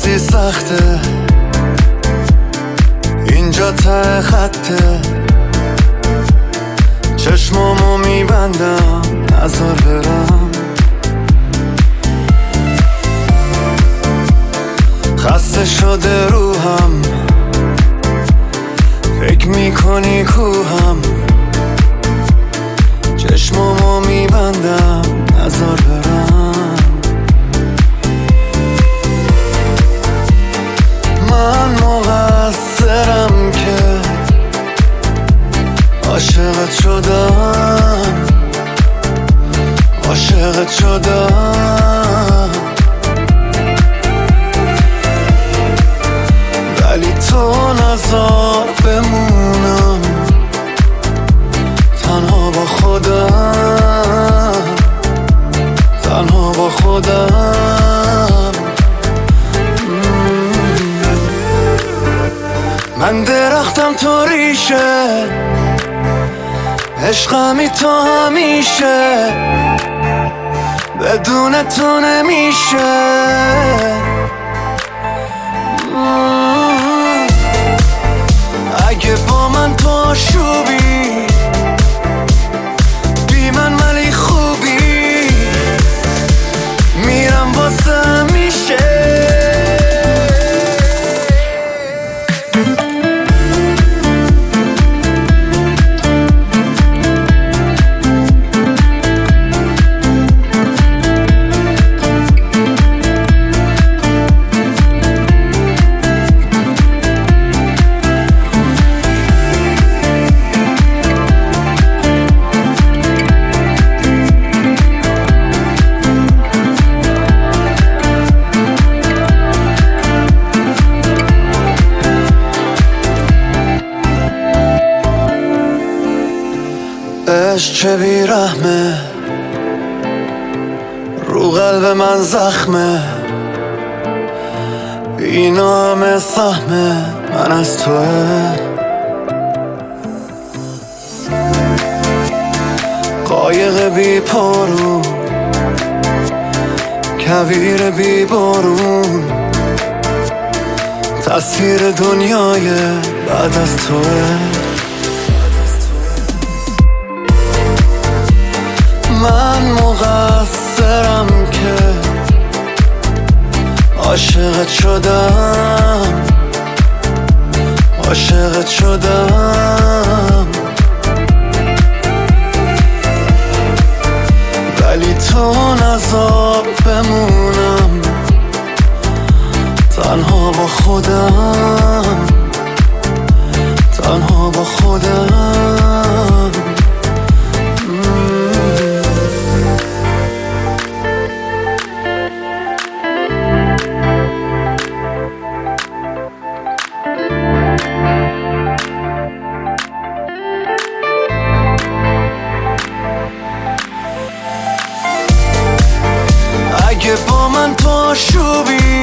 خیلی سخته اینجا ته خطه، چشمامو میبندم نظر برم، خسته شده روحم، فکر میکنی کوهم، چشمامو میبندم نظر برم. من مقصرم که عاشقت شدم، عاشقت شدم، ولی تو نذار بمونم تنها با خودم، تنها با خودم. من درختم تو ریشه، عشقمی تو همیشه، بدون تو نمیشه. اگه با من تو آشوبی، بی من ولی خوبی، میرم واسه همیشه. عشق چه بیرحمه، رو قلب من زخمه، اینا همه سهمه من از توه. قایق بی پارو، کویر بی بارون، تصویر دنیای بعد از توه. من مقصرم که عاشقت شدم، عاشقت شدم، ولی تو نذار بمونم تنها با خودم، تنها با خودم. اگه با من تو آشوبی،